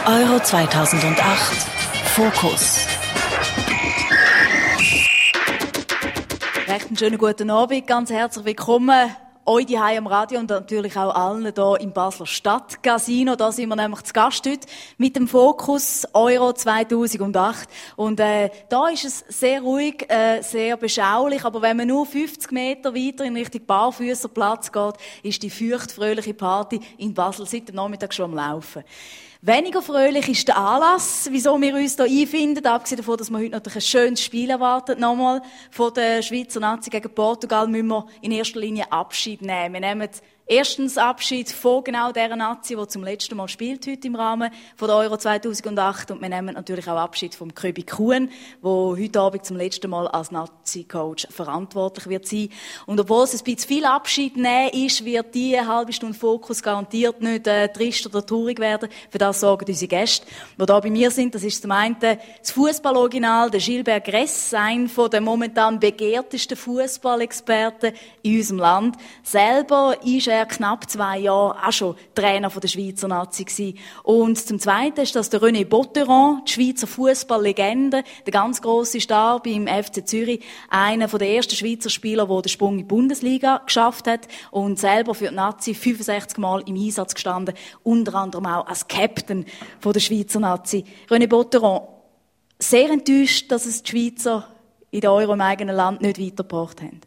Euro 2008 Fokus. Recht einen schönen guten Abend, ganz herzlich willkommen euch hier am Radio und natürlich auch allen hier im Basler Stadtcasino. Da sind wir nämlich zu Gast heute mit dem Fokus Euro 2008. Und da ist es sehr ruhig, sehr beschaulich. Aber wenn man nur 50 Meter weiter in Richtung Barfüsserplatz geht, ist die feuchtfröhliche Party in Basel seit dem Nachmittag schon am Laufen. Weniger fröhlich ist der Anlass, wieso wir uns hier einfinden. Abgesehen davon, dass wir heute natürlich ein schönes Spiel erwarten. Nochmal von der Schweizer Nazi gegen Portugal müssen wir in erster Linie Abschied nehmen. Wir nehmen erstens Abschied von genau dieser Nazi, die zum letzten Mal spielt heute im Rahmen von der Euro 2008. Und wir nehmen natürlich auch Abschied vom Köbi Kuhn, der heute Abend zum letzten Mal als Nazi-Coach verantwortlich wird sein. Und obwohl es ein bisschen viel Abschied nehmen ist, wird diese halbe Stunde Fokus garantiert nicht trist oder traurig werden. Für das sorgen unsere Gäste, die hier bei mir sind. Das ist zum einen das Fußball-Original, der Gilbert Gress, einer der momentan begehrtesten Fußballexperten in unserem Land. Selber ist er knapp 2 Jahre auch schon Trainer von der Schweizer Nazi gewesen. Und zum Zweiten ist das der René Botteron, die Schweizer Fußballlegende, der ganz grosse Star beim FC Zürich, einer der ersten Schweizer Spieler, der den Sprung in die Bundesliga geschafft hat und selber für die Nazi 65 Mal im Einsatz gestanden, unter anderem auch als Captain von der Schweizer Nazi. René Botteron, sehr enttäuscht, dass es die Schweizer in der Euro im eigenen Land nicht weitergebracht haben.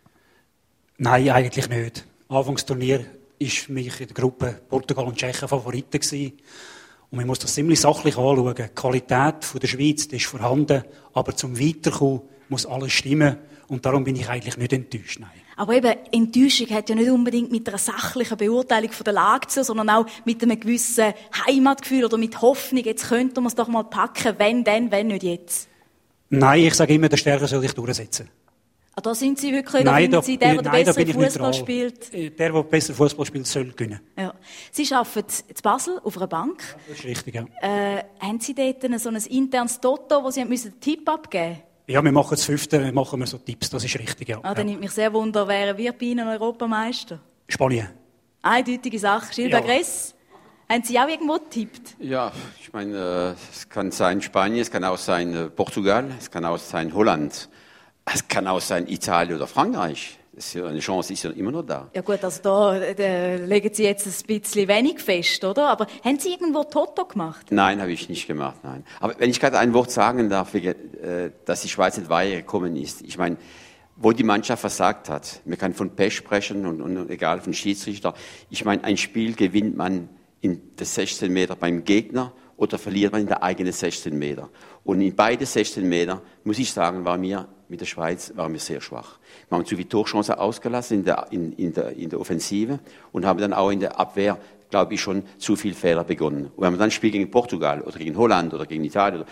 Nein, eigentlich nicht. Anfangsturnier war für mich in der Gruppe Portugal und Tschechien Favoriten gewesen. Und man muss das ziemlich sachlich anschauen. Die Qualität der Schweiz die ist vorhanden, aber zum Weiterkommen muss alles stimmen. Und darum bin ich eigentlich nicht enttäuscht. Nein. Aber eben, Enttäuschung hat ja nicht unbedingt mit einer sachlichen Beurteilung von der Lage zu tun, sondern auch mit einem gewissen Heimatgefühl oder mit Hoffnung, jetzt könnten wir es doch mal packen, wenn dann, wenn nicht jetzt. Nein, ich sage immer, der Stärker soll sich durchsetzen. Da sind Sie wirklich, da finden Sie, der besser Fußball spielt. Der besser Fußball spielt, soll gewinnen. Ja. Sie arbeiten in Basel auf einer Bank. Ja, das ist richtig, ja. Haben Sie dort so ein internes Toto, wo Sie einen Tipp abgeben müssen? Ja, wir machen das 5. machen wir so Tipps, das ist richtig, ja. Dann nimmt mich sehr wunder, wer wird bei Ihnen Europameister? Spanien. Eindeutige Sache. Gilbert Gress, haben Sie auch irgendwo getippt? Ja, ich meine, es kann sein Spanien, es kann auch sein Portugal, es kann auch sein Holland. Es kann auch sein Italien oder Frankreich. Eine Chance ist ja immer noch da. Ja gut, also da legen Sie jetzt ein bisschen wenig fest, oder? Aber haben Sie irgendwo Toto gemacht? Nein, habe ich nicht gemacht, nein. Aber wenn ich gerade ein Wort sagen darf, dass die Schweiz nicht weitergekommen ist. Ich meine, wo die Mannschaft versagt hat, man kann von Pech sprechen und egal, von Schiedsrichter. Ich meine, ein Spiel gewinnt man in der 16 Meter beim Gegner oder verliert man in der eigenen 16 Meter. Und in beide 16 Meter, muss ich sagen, mit der Schweiz waren wir sehr schwach. Wir haben zu viele Torchancen ausgelassen in der Offensive und haben dann auch in der Abwehr, glaube ich, schon zu viele Fehler begonnen. Und wenn man dann spielt gegen Portugal oder gegen Holland oder gegen Italien,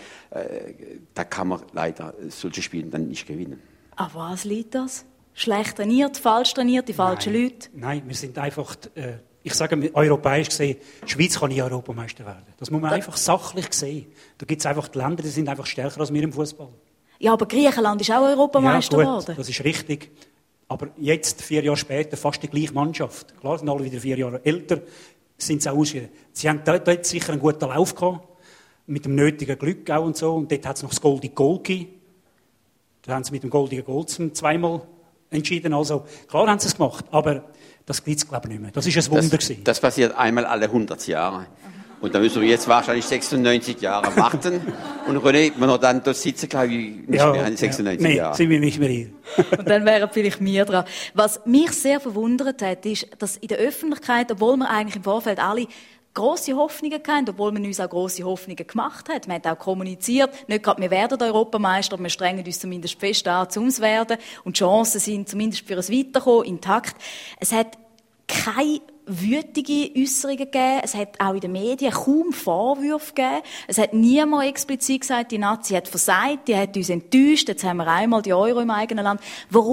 da kann man leider solche Spiele dann nicht gewinnen. An was liegt das? Schlecht trainiert, falsch trainiert, die falschen Leute? Nein, wir sind einfach... Ich sage, europäisch gesehen, die Schweiz kann nie Europameister werden. Das muss man einfach sachlich sehen. Da gibt es einfach die Länder, die sind einfach stärker als wir im Fußball. Ja, aber Griechenland ist auch Europameister geworden. Das ist richtig. Aber jetzt, 4 Jahre später, fast die gleiche Mannschaft. Klar, sind alle wieder 4 Jahre älter, sind sie auch ausgeschieden. Sie haben dort sicher einen guten Lauf gehabt, mit dem nötigen Glück auch und so. Und dort hat es noch das Goldige Goal gegeben. Da haben sie mit dem Goldigen Goal zum 2-mal entschieden. Also, klar haben sie es gemacht, aber das gibt es, glaube ich, nicht mehr. Das war ein Wunder. Das passiert einmal alle 100 Jahre. Und da müssen wir jetzt wahrscheinlich 96 Jahre warten. Und René, wenn wir dann dort sitzen, glaube ich, nicht mehr in 96 Jahren. Nein, sind wir nicht mehr hier. Und dann wären vielleicht wir dran. Was mich sehr verwundert hat, ist, dass in der Öffentlichkeit, obwohl wir eigentlich im Vorfeld alle grosse Hoffnungen hatten, obwohl man uns auch grosse Hoffnungen gemacht hat. Man hat auch kommuniziert, nicht gerade, wir werden Europameister, aber wir strengen uns zumindest fest an, um es zu werden. Und die Chancen sind zumindest für ein Weiterkommen intakt. Es hat keine wütige Äusserungen gegeben. Es hat auch in den Medien kaum Vorwürfe gegeben. Es hat niemand explizit gesagt, die Nazi hat versagt, die hat uns enttäuscht, jetzt haben wir einmal die Euro im eigenen Land.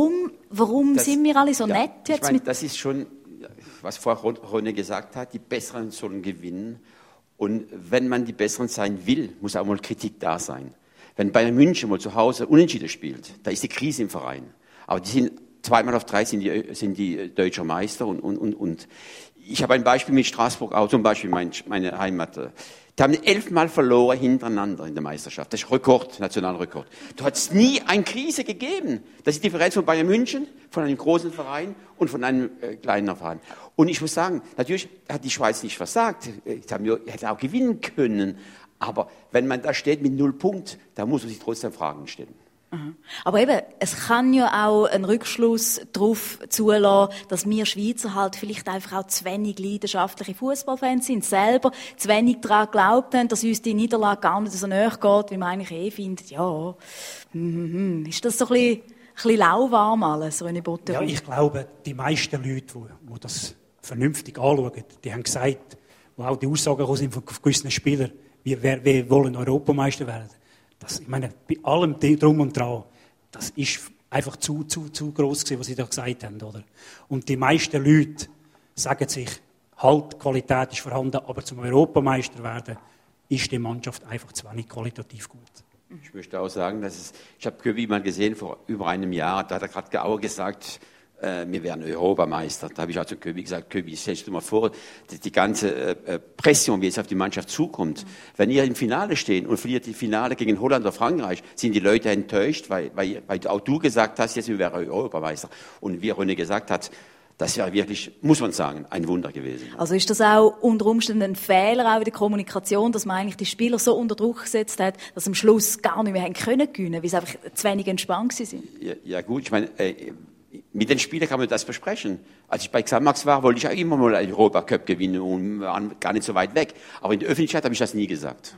Warum sind wir alle so nett jetzt? Ich meine, das ist schon, was Frau René gesagt hat, die Besseren sollen gewinnen. Und wenn man die Besseren sein will, muss auch mal Kritik da sein. Wenn Bayern München mal zu Hause unentschieden spielt, da ist die Krise im Verein. Aber die sind 2-mal auf 3 sind die deutscher Meister und ich habe ein Beispiel mit Straßburg auch, zum Beispiel meine Heimat. Die haben 11-mal verloren hintereinander in der Meisterschaft. Das ist Rekord, nationaler Rekord. Da hat es nie eine Krise gegeben. Das ist die Differenz von Bayern München, von einem großen Verein und von einem kleinen Verein. Und ich muss sagen, natürlich hat die Schweiz nicht versagt. Hätte auch gewinnen können. Aber wenn man da steht mit 0 Punkten, da muss man sich trotzdem Fragen stellen. Aber eben, es kann ja auch einen Rückschluss darauf zulassen, dass wir Schweizer halt vielleicht einfach auch zu wenig leidenschaftliche Fußballfans sind, selber zu wenig daran geglaubt haben, dass uns die Niederlage gar nicht so nahe geht, wie man eigentlich findet, ja, ist das so ein bisschen lauwarm alles, René Botter? Ja, ich glaube, die meisten Leute, die das vernünftig anschauen, die haben gesagt, wo auch die Aussagen sind von gewissen Spielern, wir wollen Europameister werden. Das, ich meine, bei allem Drum und Dran, das ist einfach zu gross gewesen, was sie da gesagt haben, oder? Und die meisten Leute sagen sich, halt, Qualität ist vorhanden, aber zum Europameister werden, ist die Mannschaft einfach zu wenig qualitativ gut. Ich möchte auch sagen, ich habe Köbi mal gesehen vor über einem Jahr, da hat er gerade auch gesagt, wir werden Europameister. Da habe ich auch zu Köbi gesagt, Köbi, stellst du mal vor, die ganze Pression, wie es auf die Mannschaft zukommt. Wenn ihr im Finale stehen und verliert die Finale gegen Holland oder Frankreich, sind die Leute enttäuscht, weil auch du gesagt hast, jetzt wir wären Europameister. Und wie René gesagt hat, das wäre wirklich, muss man sagen, ein Wunder gewesen. Also ist das auch unter Umständen ein Fehler auch in der Kommunikation, dass man eigentlich die Spieler so unter Druck gesetzt hat, dass am Schluss gar nicht mehr haben können gewinnen, weil sie einfach zu wenig entspannt sind? Ja gut, ich meine, mit den Spielern kann man das besprechen. Als ich bei Xamax war, wollte ich auch immer mal einen Europacup gewinnen und waren gar nicht so weit weg. Aber in der Öffentlichkeit habe ich das nie gesagt.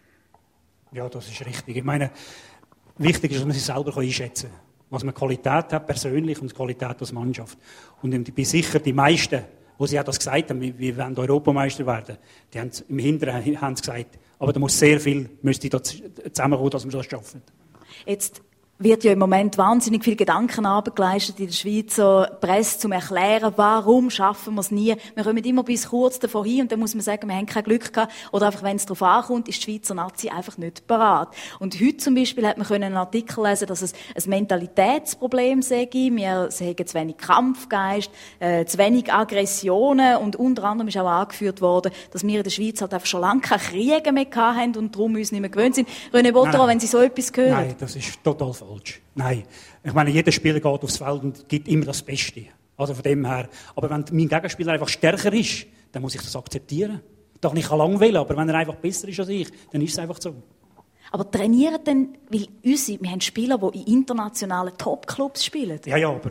Ja, das ist richtig. Ich meine, wichtig ist, dass man sich selber einschätzen kann. Was man Qualität hat, persönlich, und Qualität als Mannschaft. Und ich bin sicher, die meisten, die sie auch das gesagt haben, wir wollen Europameister werden, die haben im Hinteren haben gesagt, aber da muss sehr viel zusammenkommen, dass wir das schaffen. Jetzt wird ja im Moment wahnsinnig viel Gedankenarbeit geleistet in der Schweizer Presse, um zu erklären, warum schaffen wir es nie. Wir kommen immer bis kurz davor hin und dann muss man sagen, wir haben kein Glück gehabt. Oder einfach, wenn es darauf ankommt, ist die Schweizer Nazi einfach nicht parat. Und heute zum Beispiel hat man einen Artikel lesen, dass es ein Mentalitätsproblem sei. Wir haben zu wenig Kampfgeist, zu wenig Aggressionen und unter anderem ist auch angeführt worden, dass wir in der Schweiz halt einfach schon lange keine Kriege mehr hatten und darum uns nicht mehr gewöhnt sind. René Botterer, wenn Sie so etwas hören? Nein, das ist total falsch. Nein. Ich meine, jeder Spieler geht aufs Feld und gibt immer das Beste. Also von dem her. Aber wenn mein Gegenspieler einfach stärker ist, dann muss ich das akzeptieren. Doch nicht lang wählen, aber wenn er einfach besser ist als ich, dann ist es einfach so. Aber trainieren denn, weil wir haben Spieler, die in internationalen Top-Clubs spielen? Ja, aber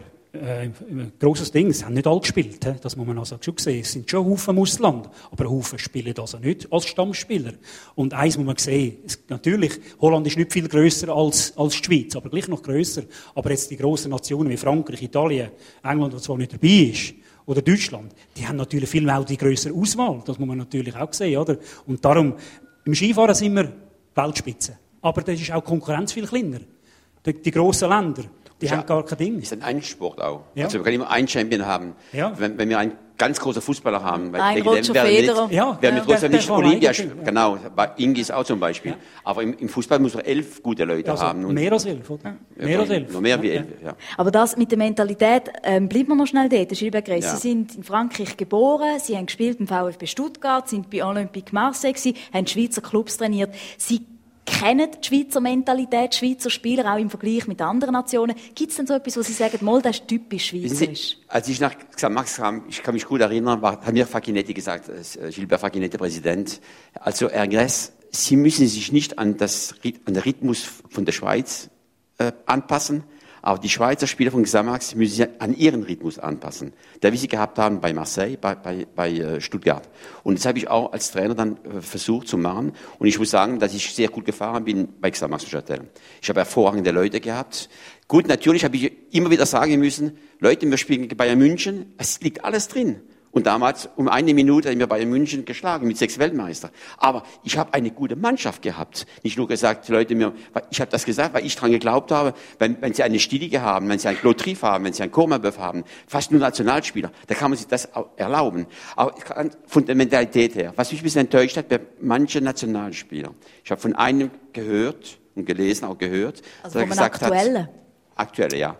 ein grosses Ding, sie haben nicht alle gespielt, das muss man also schon sehen. Es sind schon Haufen im Ausland, aber Haufen spielen also nicht als Stammspieler. Und eins muss man sehen, natürlich, Holland ist nicht viel grösser als die Schweiz, aber gleich noch grösser. Aber jetzt die grossen Nationen wie Frankreich, Italien, England, das zwar nicht dabei ist, oder Deutschland, die haben natürlich viel mehr auch die grössere Auswahl. Das muss man natürlich auch sehen, oder? Und darum, im Skifahren sind wir Weltspitze. Aber da ist auch die Konkurrenz viel kleiner. Die grossen Länder, die haben gar kein Ding. Das ist ein Einsport auch. Ja. Also wir können immer einen Champion haben. Ja. Wenn wir einen ganz großen Fußballer haben, ein Roger Federer. Werden wir trotzdem nicht Olympia spielen. Genau, bei Ingis auch zum Beispiel. Ja. Aber im Fußball muss man 11 gute Leute also haben. Und mehr als 11, oder? Ja, mehr als 11. Noch mehr wie 11, ja. Aber das mit der Mentalität, bleibt man noch schnell dort, Gilbert Gress. Ja. Sie sind in Frankreich geboren, Sie haben gespielt im VfB Stuttgart, sind bei Olympique Marseille gewesen, haben Schweizer Clubs trainiert. Sie kennen die Schweizer Mentalität, die Schweizer Spieler, auch im Vergleich mit anderen Nationen. Gibt es denn so etwas, wo Sie sagen, mal, das ist typisch schweizerisch? Als ich nach Xamax kam, ich kann mich gut erinnern, hat mir Facchinetti gesagt, Gilbert Facchinetti, Präsident, also Herr Gress, Sie müssen sich nicht an den Rhythmus von der Schweiz anpassen, aber die Schweizer Spieler von Xamax müssen sich an ihren Rhythmus anpassen, der wir sie gehabt haben bei Marseille, bei Stuttgart. Und das habe ich auch als Trainer dann versucht zu machen. Und ich muss sagen, dass ich sehr gut gefahren bin bei Xamax Neuchâtel. Ich habe hervorragende Leute gehabt. Gut, natürlich habe ich immer wieder sagen müssen, Leute, wir spielen gegen Bayern München, es liegt alles drin. Und damals um 1 Minute haben wir Bayern München geschlagen mit 6 Weltmeister. Aber ich habe eine gute Mannschaft gehabt. Nicht nur gesagt, Leute, ich habe das gesagt, weil ich dran geglaubt habe, wenn Sie eine Stilige haben, wenn Sie einen Claude Trief haben, wenn Sie einen Courmayeur haben, fast nur Nationalspieler, da kann man sich das auch erlauben. Aber von der Mentalität her, was mich ein bisschen enttäuscht hat bei manchen Nationalspielern. Ich habe von einem gehört und gelesen, auch gehört, also der von einem gesagt Aktuellen? Aktuelle, ja.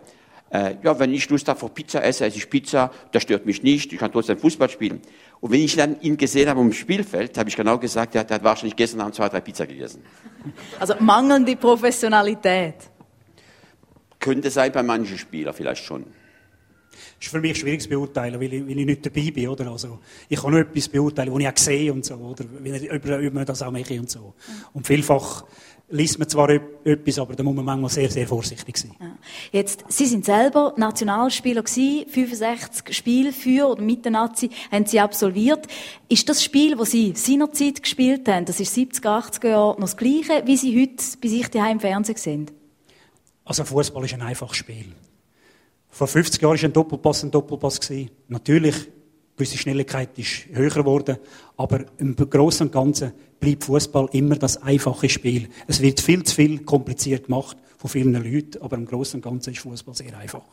ja, wenn ich Lust habe auf Pizza esse ich Pizza, das stört mich nicht, ich kann trotzdem Fußball spielen. Und wenn ich dann ihn gesehen habe im Spielfeld, habe ich genau gesagt, der hat wahrscheinlich gestern Abend 2, 3 Pizza gegessen. Also mangelnde Professionalität. Könnte sein bei manchen Spielern vielleicht schon. Das ist für mich schwierig zu beurteilen, weil ich nicht dabei bin, oder? Also, ich kann nur etwas beurteilen, was ich auch sehe und so, oder? Ob man das auch mache und so. Und vielfach liest man zwar etwas, aber da muss man manchmal sehr, sehr vorsichtig sein. Ja. Jetzt, Sie sind selber Nationalspieler gewesen, 65 Spiele für oder mit der Nazi haben Sie absolviert. Ist das Spiel, das Sie seinerzeit gespielt haben, das ist 70er, 80er Jahre, noch das Gleiche, wie Sie heute bei sich daheim im Fernsehen sehen? Also Fußball ist ein einfaches Spiel. Vor 50 Jahren war ein Doppelpass gewesen. Natürlich, gewisse Schnelligkeit ist höher geworden, aber im Großen und Ganzen bleibt Fußball immer das einfache Spiel. Es wird viel zu viel kompliziert gemacht von vielen Leuten, aber im Großen und Ganzen ist Fußball sehr einfach.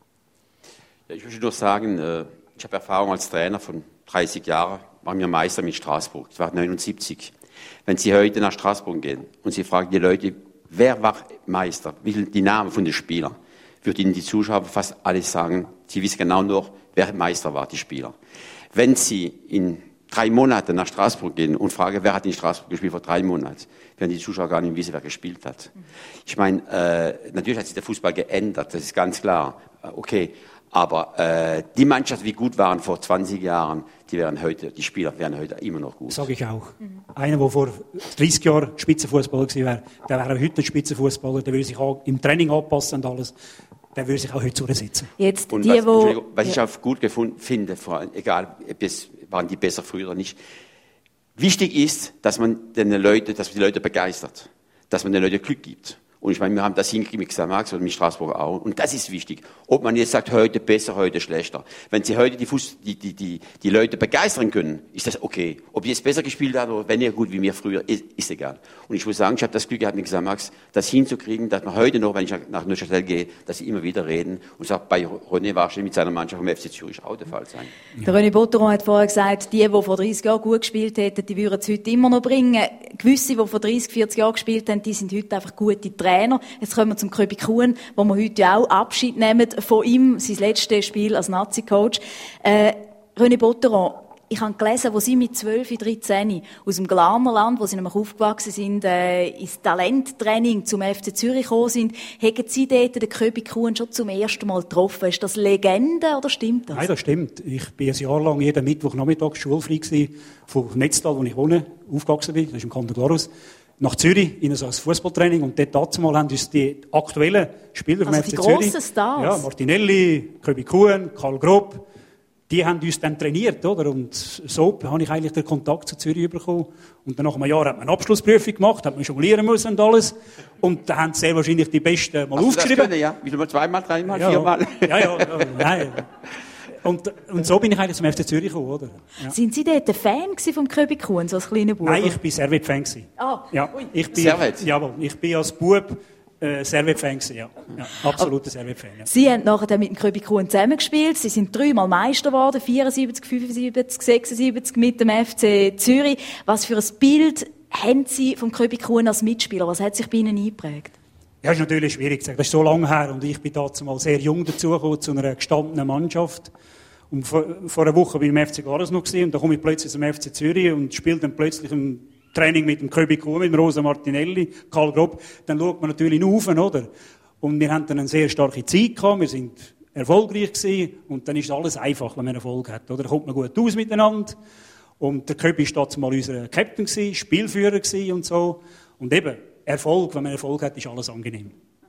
Ja, ich möchte nur sagen, ich habe Erfahrung als Trainer von 30 Jahren, war mir Meister mit Straßburg, das war 79. Wenn Sie heute nach Straßburg gehen und Sie fragen die Leute, wer war Meister, wie sind die Namen von den Spielern, würde Ihnen die Zuschauer fast alles sagen, Sie wissen genau noch, wer Meister war, die Spieler. Wenn Sie in 3 Monaten nach Straßburg gehen und fragen, wer hat in Straßburg gespielt vor 3 Monaten, werden die Zuschauer gar nicht wissen, wer gespielt hat. Ich meine, natürlich hat sich der Fußball geändert, das ist ganz klar, okay. Aber die Mannschaft, wie gut waren vor 20 Jahren, die Spieler wären heute immer noch gut. Sage ich auch. Einer, der vor 30 Jahren Spitzenfußballer gewesen wäre, der wäre heute ein Spitzenfußballer, der würde sich auch im Training anpassen und alles. Der würde sich auch heute zusitzen. Jetzt und die, was ich auch gut finde, vor allem, egal, waren die besser früher oder nicht. Wichtig ist, dass man die Leute begeistert, dass man den Leuten Glück gibt. Und ich meine, wir haben das hingekriegt mit Xamax oder mit Straßburg auch. Und das ist wichtig. Ob man jetzt sagt, heute besser, heute schlechter. Wenn Sie heute die Leute begeistern können, ist das okay. Ob die jetzt besser gespielt haben oder weniger gut wie mir früher, ist egal. Und ich muss sagen, ich habe das Glück gehabt mit Xamax, das hinzukriegen, dass man heute noch, wenn ich nach Neuchâtel gehe, dass sie immer wieder reden. Und sagt, bei René wahrscheinlich mit seiner Mannschaft vom FC Zürich auch der Fall sein. Der René Botteron hat vorher gesagt, die vor 30 Jahren gut gespielt hätten, die würden es heute immer noch bringen. Gewisse, die vor 30, 40 Jahren gespielt haben, die sind heute einfach gute Trainer. Jetzt kommen wir zum Köbi Kuhn, wo wir heute ja auch Abschied nehmen von ihm, sein letztes Spiel als Nazi-Coach. René Botteron, ich habe gelesen, wo Sie mit 12, 13 aus dem Glanerland, wo Sie nämlich aufgewachsen sind, ins Talenttraining zum FC Zürich gekommen sind, haben Sie dort den Köbi Kuhn schon zum ersten Mal getroffen. Ist das Legende oder stimmt das? Nein, das stimmt. Ich bin ein Jahr lang jeden Mittwochnachmittag schulfrei gewesen, von Netztal, wo ich wohne, aufgewachsen bin, das ist im Kanton Glarus, nach Zürich, in so ein Fußballtraining. Und dort dazumal haben uns die aktuellen Spieler vom also FC die Zürich, grossen Stars. Ja, Martinelli, Köbi Kuhn, Karl Grob, die haben uns dann trainiert, oder? Und so habe ich eigentlich den Kontakt zu Zürich bekommen. Und dann nach einem Jahr hat man eine Abschlussprüfung gemacht, hat man jonglieren müssen und alles. Und da haben sehr wahrscheinlich die Besten mal aufgeschrieben. Das können, ja? Wie mal 2-mal, 3-mal, 4-mal? Ja, nein. Und so bin ich eigentlich zum FC Zürich gekommen, oder? Ja. Sind Sie dort ein Fan vom Köbi Kuhn, so als kleiner Bub? Nein, ich bin Servet-Fan. Ja, Servet? Jawohl, ich bin als Bub Servet-Fan, ja. Absoluter Servet-Fan, ja. Sie haben nachher mit dem Köbi Kuhn zusammengespielt. Sie sind 3-mal Meister geworden, 74, 75, 76 mit dem FC Zürich. Was für ein Bild haben Sie vom Köbi Kuhn als Mitspieler? Was hat sich bei Ihnen eingeprägt? Ja, ist natürlich schwierig zu sagen. Das ist so lange her und ich bin dazu mal sehr jung dazugekommen zu einer gestandenen Mannschaft. Und vor einer Woche bin ich im FC Glarus noch gewesen, und da komme ich plötzlich zum FC Zürich und spiele dann plötzlich im Training mit dem Köbi Kuhn, mit dem Rosa Martinelli, Karl Grob. Dann schaut man natürlich auf, oder? Und wir hatten dann eine sehr starke Zeit gehabt, wir sind erfolgreich gewesen und dann ist alles einfach, wenn man Erfolg hat, oder? Da kommt man gut aus miteinander. Und der Köbi war dazu mal unser Captain gewesen, Spielführer gewesen und so. Und eben, Erfolg, wenn man Erfolg hat, ist alles angenehm.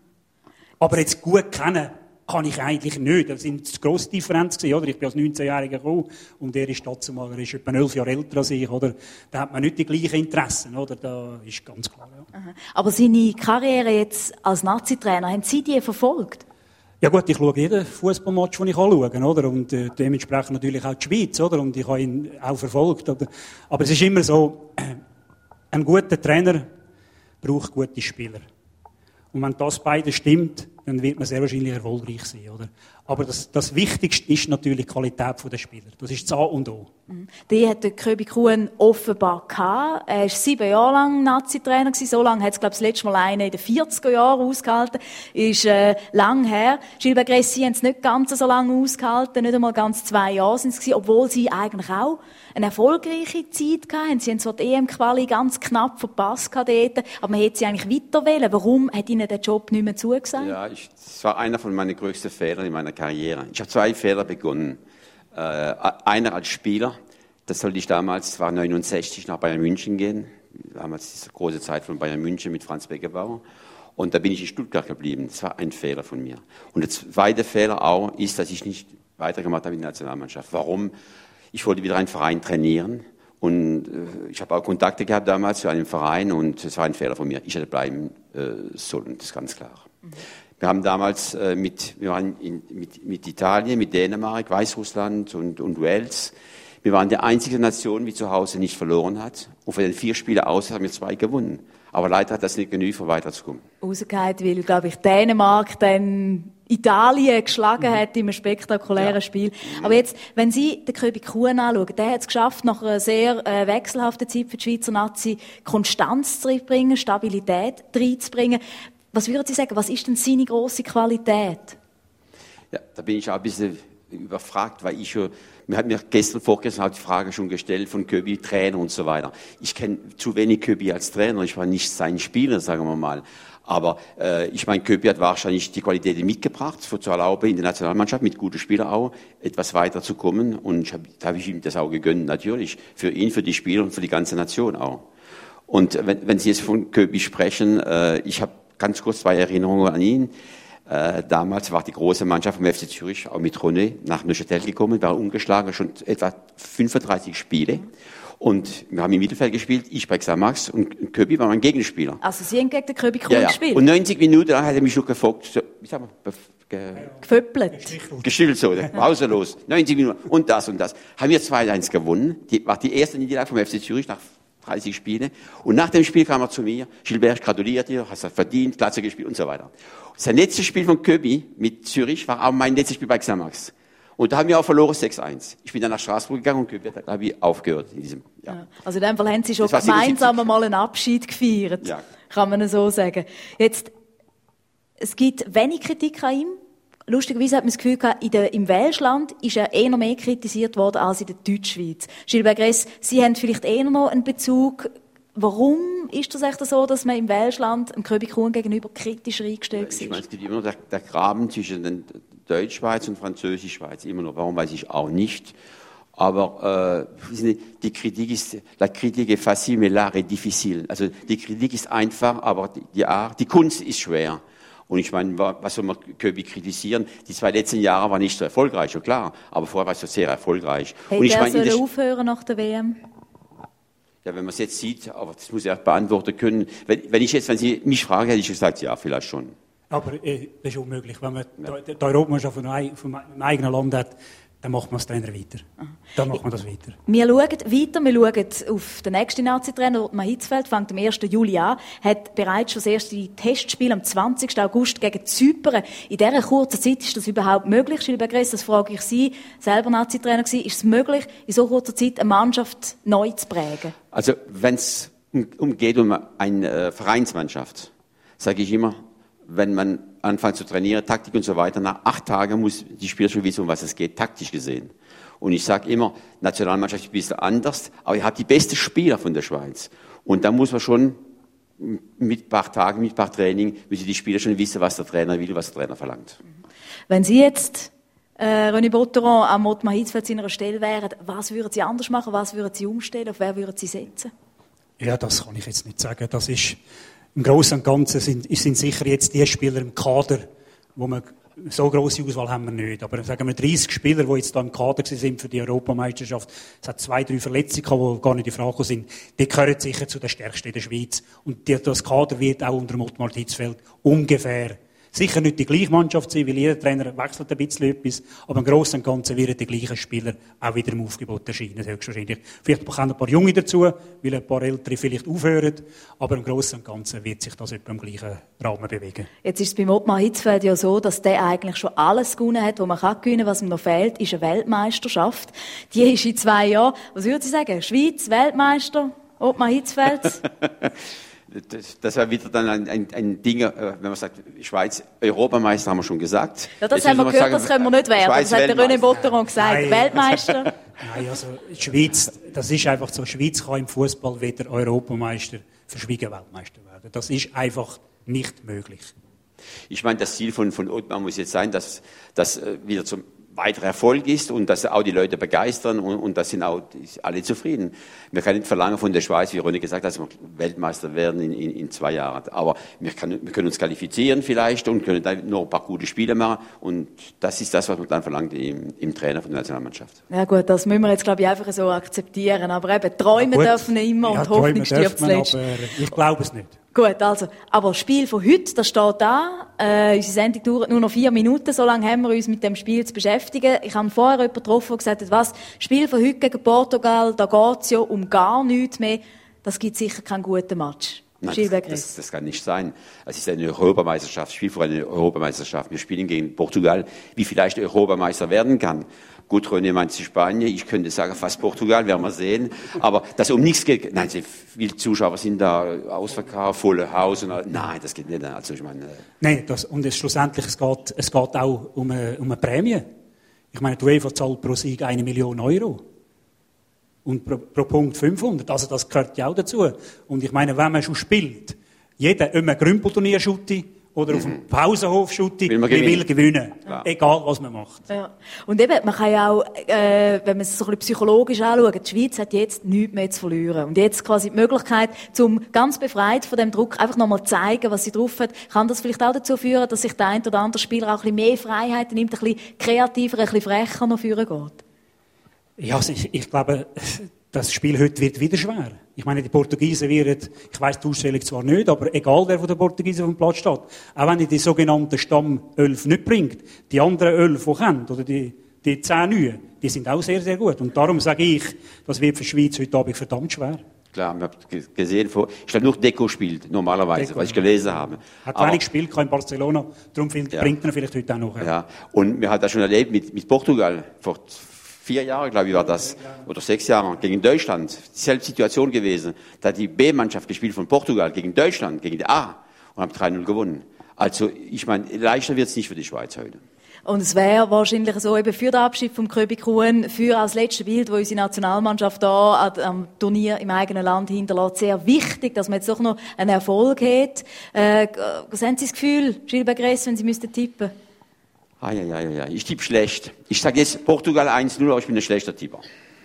Aber jetzt gut kennen kann ich eigentlich nicht. Das war eine grosse Differenz gewesen, oder? Ich bin als 19-Jähriger gekommen und er ist dazu mal, er ist etwa 11 Jahre älter als ich, oder? Da hat man nicht die gleichen Interessen, oder? Da ist ganz klar, ja. Aber seine Karriere jetzt als Nazi-Trainer, haben Sie die verfolgt? Ja gut, ich schaue jeden Fußballmatch, den ich anschaue, oder? Und dementsprechend natürlich auch die Schweiz, oder? Und ich habe ihn auch verfolgt, oder? Aber es ist immer so, ein guter Trainer braucht gute Spieler. Und wenn das beides stimmt, dann wird man sehr wahrscheinlich erfolgreich sein, oder? Aber das Wichtigste ist natürlich die Qualität der Spieler. Das ist das A und O. Die hat der Köbi Kuhn offenbar gehabt. Er war 7 Jahre lang Nazi-Trainer gewesen. So lange hat es, glaube ich, das letzte Mal einen in den 40er Jahren ausgehalten. Ist lang her. Gilbert Gress haben es nicht ganz so lange ausgehalten. Nicht einmal ganz 2 Jahre sind es gewesen, obwohl sie eigentlich auch eine erfolgreiche Zeit hatten. Sie haben zwar die EM-Quali ganz knapp verpasst dort, aber man hätte sie eigentlich weiter wollen. Warum hat ihnen der Job nicht mehr zugesagt? Ja, das war einer von meinen größten Fehlern in meiner Karriere. Ich habe 2 Fehler begonnen. Einer als Spieler, das sollte ich damals, war 69, nach Bayern München gehen. Damals diese große Zeit von Bayern München mit Franz Beckenbauer. Und da bin ich in Stuttgart geblieben. Das war ein Fehler von mir. Und der zweite Fehler auch ist, dass ich nicht weitergemacht habe in der Nationalmannschaft. Warum? Ich wollte wieder einen Verein trainieren. Und ich habe auch Kontakte gehabt damals zu einem Verein und es war ein Fehler von mir. Ich hätte bleiben sollen, das ist ganz klar. Wir haben damals wir waren mit Italien, mit Dänemark, Weißrussland und Wales. Wir waren die einzige Nation, die zu Hause nicht verloren hat. Und von den 4 Spielen aus haben wir 2 gewonnen. Aber leider hat das nicht genügt, um weiterzukommen. Rausgeht, weil, glaube ich, Dänemark dann Italien geschlagen hat in einem spektakulären Spiel. Aber jetzt, wenn Sie den Köbi Kuhn anschauen, der hat es geschafft, nach einer sehr wechselhaften Zeit für die Schweizer Nazi Konstanz zu bringen, Stabilität reinzubringen. Was würden Sie sagen, was ist denn seine grosse Qualität? Ja, da bin ich auch ein bisschen überfragt, weil mir hat mir vorgestern die Frage schon gestellt von Köbi, Trainer und so weiter. Ich kenne zu wenig Köbi als Trainer, ich war nicht sein Spieler, sagen wir mal. Aber ich meine, Köbi hat wahrscheinlich die Qualität mitgebracht, zu erlauben, in der Nationalmannschaft mit guten Spielern auch etwas weiter zu kommen. Und da habe ich ihm das auch gegönnt, natürlich. Für ihn, für die Spieler und für die ganze Nation auch. Und wenn Sie jetzt von Köbi sprechen, ich habe ganz kurz 2 Erinnerungen an ihn. Damals war die große Mannschaft vom FC Zürich auch mit René nach Neuchâtel gekommen, war ungeschlagen, schon etwa 35 Spiele. Und wir haben im Mittelfeld gespielt, ich bei Xamax und Köbi war mein Gegenspieler. Also Sie haben gegen den Köbi Kuhn gespielt? Und 90 Minuten lang hat er mich noch gefolgt, wie sagen wir, geföppelt. Gestichelt so, pausenlos, 90 Minuten und das und das. Haben wir 2-1 gewonnen, war die erste Niederlage vom FC Zürich nach 30 Spiele. Und nach dem Spiel kam er zu mir, Gilbert, ich gratuliere dir, hast du verdient, klasse gespielt und so weiter. Sein letztes Spiel von Köbi mit Zürich war auch mein letztes Spiel bei Xamax. Und da haben wir auch verloren 6-1. Ich bin dann nach Straßburg gegangen und Köbi hat, glaube ich, aufgehört in diesem Jahr. Ja. Also in dem Fall haben Sie schon gemeinsam mal einen Abschied gefeiert, kann man so sagen. Jetzt, es gibt wenig Kritik an ihm. Lustigerweise hat man das Gefühl gehabt, im Welschland ist er eher noch mehr kritisiert worden als in der Deutschschweiz. Gilbert Gress, Sie haben vielleicht eher noch einen Bezug. Warum ist das echt so, dass man im Welschland dem Köbi Kuhn gegenüber kritischer eingestellt ist? Ich meine, es gibt immer noch der Graben zwischen der Deutschschweiz und Französischschweiz, immer noch. Warum, weiß ich auch nicht. Aber die Kritik ist, la critique est facile, mais l'art est difficile. Also die Kritik ist einfach, aber die Kunst ist schwer. Und ich meine, was soll man Köbi kritisieren? Die 2 letzten Jahre waren nicht so erfolgreich, schon klar. Aber vorher war es so sehr erfolgreich. Hätte er sollen aufhören nach der WM? Ja, wenn man es jetzt sieht, aber das muss er beantworten können. Wenn Sie mich fragen, hätte ich gesagt, ja, vielleicht schon. Aber das ist unmöglich. Wenn man die Europameisterschaft vom eigenen Land hat, dann macht man als Trainer weiter. Dann macht man das weiter. Wir schauen weiter. Wir schauen auf den nächsten Nazi-Trainer, Ottmar Hitzfeld, fängt am 1. Juli an, hat bereits schon das erste Testspiel am 20. August gegen Zypern. In dieser kurzen Zeit ist das überhaupt möglich? Gilbert Gress, das frage ich Sie, selber Nazi-Trainer gewesen. Ist es möglich, in so kurzer Zeit eine Mannschaft neu zu prägen? Also, wenn es geht um eine Vereinsmannschaft, sage ich immer, wenn man anfängt zu trainieren, Taktik und so weiter, nach 8 Tagen muss die Spieler schon wissen, um was es geht, taktisch gesehen. Und ich sage immer, Nationalmannschaft ist ein bisschen anders, aber ihr habt die besten Spieler von der Schweiz. Und da muss man schon mit ein paar Tagen, mit ein paar Training, müssen die Spieler schon wissen, was der Trainer will, was der Trainer verlangt. Wenn Sie jetzt, René Botteron, am Ottmar Hitzfeld seiner Stelle wären, was würden Sie anders machen, was würden Sie umstellen, auf wer würden Sie setzen? Ja, das kann ich jetzt nicht sagen. Das ist im Großen und Ganzen sind sicher jetzt die Spieler im Kader, wo man so grosse Auswahl haben wir nicht. Aber sagen wir 30 Spieler, die jetzt da im Kader sind für die Europameisterschaft. Es hat 2, 3 Verletzungen, die gar nicht in Frage sind. Die gehören sicher zu den stärksten in der Schweiz. Und das Kader wird auch unter Ottmar Hitzfeld ungefähr Sicher nicht die gleiche Mannschaft sein, weil jeder Trainer wechselt ein bisschen etwas, aber im Großen und Ganzen werden die gleichen Spieler auch wieder im Aufgebot erscheinen, höchstwahrscheinlich. Vielleicht bekommen ein paar Junge dazu, weil ein paar Ältere vielleicht aufhören, aber im Großen und Ganzen wird sich das etwa im gleichen Rahmen bewegen. Jetzt ist es beim Ottmar Hitzfeld ja so, dass der eigentlich schon alles gewonnen hat, was man gewinnen kann. Was ihm noch fehlt, ist eine Weltmeisterschaft. Die ist in 2 Jahren. Was würde Sie sagen? Schweiz, Weltmeister, Ottmar Hitzfeld? Das wäre wieder dann ein Ding, wenn man sagt, Schweiz, Europameister haben wir schon gesagt. Ja, das haben wir gehört, das können wir nicht werden. Schweiz, das hat der René Botteron gesagt. Nein. Weltmeister. Nein, also die Schweiz, das ist einfach so, die Schweiz kann im Fußball weder Europameister, verschwiegen Weltmeister werden. Das ist einfach nicht möglich. Ich meine, das Ziel von Ottmar muss jetzt sein, dass das wieder zum weiterer Erfolg ist und dass auch die Leute begeistern und das sind auch alle zufrieden. Wir können nicht verlangen von der Schweiz, wie René gesagt hat, dass wir Weltmeister werden in 2 Jahren. Aber wir können uns qualifizieren vielleicht und können dann noch ein paar gute Spiele machen und das ist das, was man dann verlangt im Trainer von der Nationalmannschaft. Ja gut, das müssen wir jetzt glaube ich einfach so akzeptieren. Aber eben, träumen dürfen wir immer und Hoffnung stirbt zuletzt. Aber ich glaube es nicht. Gut, also, aber das Spiel von heute, das steht da. Unsere Sendung dauert nur noch 4 Minuten, so lange haben wir uns mit dem Spiel zu beschäftigen. Ich habe vorher jemanden getroffen, der gesagt hat, was, Spiel von heute gegen Portugal, da geht's ja um gar nichts mehr. Das gibt sicher keinen guten Match. Nein, das kann nicht sein. Es ist eine Europameisterschaft, Spiel für eine Europameisterschaft. Wir spielen gegen Portugal, wie vielleicht Europameister werden kann. Gut, René meint Spanien, ich könnte sagen, fast Portugal, werden wir sehen. Aber dass um nichts geht, nein, viele Zuschauer sind da ausverkauft, volle Haus und nein, das geht nicht. Also ich meine, nein, schlussendlich, es geht auch um eine Prämie. Ich meine, die UEFA zahlt pro Sieg 1 Million Euro. Und pro Punkt 500. Also das gehört ja auch dazu. Und ich meine, wenn man schon spielt, jeder, ob man Grümpelturnier schutti oder auf dem Pausenhof schutti, will gewinnen. Ja. Egal, was man macht. Ja. Und eben, man kann ja auch, wenn man es so ein bisschen psychologisch anschaut, die Schweiz hat jetzt nichts mehr zu verlieren. Und jetzt quasi die Möglichkeit, zum ganz befreit von dem Druck, einfach nochmal zeigen, was sie drauf hat, kann das vielleicht auch dazu führen, dass sich der ein oder andere Spieler auch ein bisschen mehr Freiheiten nimmt, ein bisschen kreativer, ein bisschen frecher noch führen geht? Ja, also ich glaube, das Spiel heute wird wieder schwer. Ich meine, die Portugiesen werden, ich weiss die Ausstellung zwar nicht, aber egal wer von den Portugiesen auf dem Platz steht, auch wenn die sogenannten Stammelf nicht bringt, die anderen 11, die kommen, oder die 10 Neuen, die sind auch sehr, sehr gut. Und darum sage ich, das wird für die Schweiz heute Abend verdammt schwer. Klar, wir haben gesehen, ich glaube nur Deco spielt, normalerweise, Deco, was ich gelesen habe. Hat wenig gespielt in Barcelona, darum bringt er vielleicht heute auch noch. Ja, und wir haben das schon erlebt mit Portugal, vor 4 Jahren, glaube ich, war das, oder 6 Jahre, gegen Deutschland. Dieselbe Situation gewesen. Da hat die B-Mannschaft gespielt von Portugal gegen Deutschland, gegen die A, und haben 3-0 gewonnen. Also, ich meine, leichter wird es nicht für die Schweiz heute. Und es wäre wahrscheinlich so, eben für den Abschied vom Köbi Kuhn, für als letztes Bild, wo unsere Nationalmannschaft da am Turnier im eigenen Land hinterlässt, sehr wichtig, dass man jetzt doch noch einen Erfolg hat. Was haben Sie das Gefühl, Gilles Begresse, wenn Sie müssten tippen? Ja. Ich tippe schlecht. Ich sage jetzt Portugal 1-0, aber ich bin ein schlechter Tipper.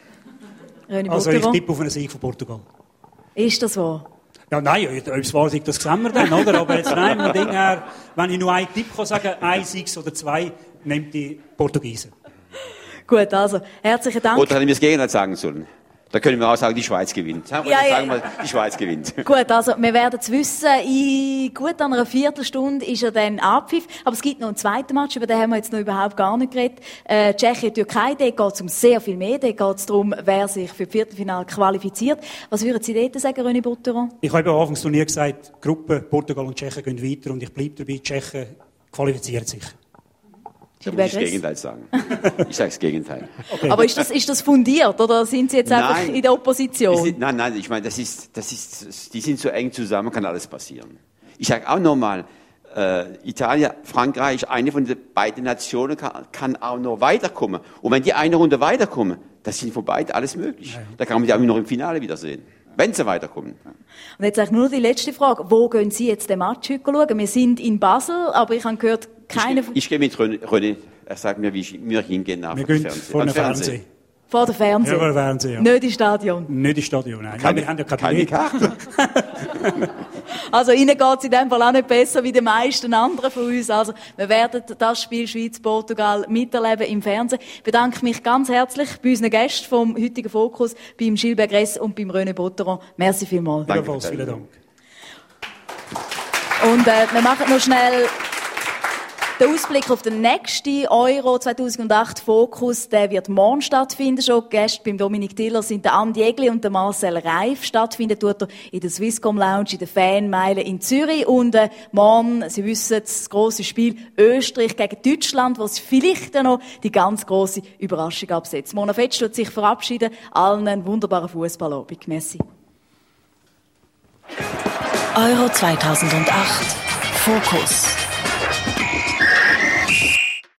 Also ich tippe auf einen Sieg von Portugal. Ist das wahr? Ja, nein, ob es wahr ist, das sehen wir dann, oder? Aber jetzt rein vom Ding her, wenn ich nur einen Tipp kann sagen, 1 Sieg oder 2, nimmt die Portugiesen. Gut, also, herzlichen Dank. Oder hätte ich mir das Gegenteil sagen sollen? Da können wir auch sagen, die Schweiz gewinnt. Sagen wir, die Schweiz gewinnt. Gut, also wir werden es wissen. In gut einer Viertelstunde ist er dann Abpfiff. Aber es gibt noch einen zweiten Match, über den haben wir jetzt noch überhaupt gar nicht geredet. Tschechien, Türkei, dort geht es um sehr viel mehr. Dort geht es darum, wer sich für das Viertelfinale qualifiziert. Was würden Sie dort sagen, René Botteron? Ich habe am Anfang des Turniers gesagt, die Gruppe Portugal und Tschechien gehen weiter und ich bleibe dabei, Tschechien qualifiziert sich. Da muss ich das Gegenteil sagen. Ich sage das Gegenteil. Okay. Aber ist das fundiert, oder sind Sie jetzt einfach in der Opposition? Nein, ich meine, die sind so eng zusammen, kann alles passieren. Ich sage auch nochmal, Italien, Frankreich, eine von den beiden Nationen kann auch noch weiterkommen. Und wenn die eine Runde weiterkommen, das sind von beiden alles möglich. Ja. Da kann man die auch noch im Finale wiedersehen. Wenn sie weiterkommen. Und jetzt eigentlich nur die letzte Frage. Wo gehen Sie jetzt den Match heute schauen? Wir sind in Basel, aber ich habe gehört, Ich gehe mit René. Er sagt mir, wie wir hingehen nach dem Fernsehen. Vor dem Fernsehen? Ja, vor dem Fernsehen, ja. Nicht im Stadion? Nicht im Stadion, nein. Wir haben ja keine Karte. Also Ihnen geht es in dem Fall auch nicht besser wie den meisten anderen von uns. Also wir werden das Spiel Schweiz-Portugal miterleben im Fernsehen. Ich bedanke mich ganz herzlich bei unseren Gästen vom heutigen Fokus, beim Gilles Begresse und beim René Botteron. Merci vielmals. Danke, vielen Dank. Und wir machen noch schnell Der Ausblick auf den nächsten Euro 2008 Fokus, der wird morgen stattfinden. Schon Gäste beim Dominik Tiller sind der Andi Egli und der Marcel Reif. Stattfinden tut er in der Swisscom Lounge in der Fanmeile in Zürich. Und morgen, Sie wissen, das grosse Spiel Österreich gegen Deutschland, wo es vielleicht noch die ganz grosse Überraschung absetzt. Mona Fetsch tut sich verabschieden. Allen einen wunderbaren Fußballabend. Merci. Euro 2008 Fokus.